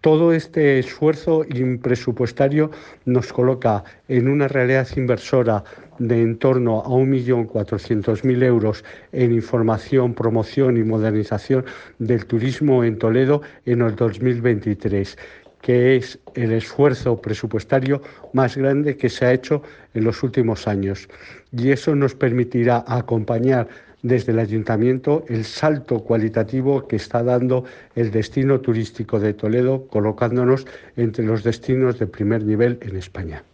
Todo este esfuerzo presupuestario nos coloca en una realidad inversora de en torno a 1.400.000 euros en información, promoción y modernización del turismo en Toledo en el 2023, que es el esfuerzo presupuestario más grande que se ha hecho en los últimos años. Y eso nos permitirá acompañar desde el Ayuntamiento el salto cualitativo que está dando el destino turístico de Toledo, colocándonos entre los destinos de primer nivel en España.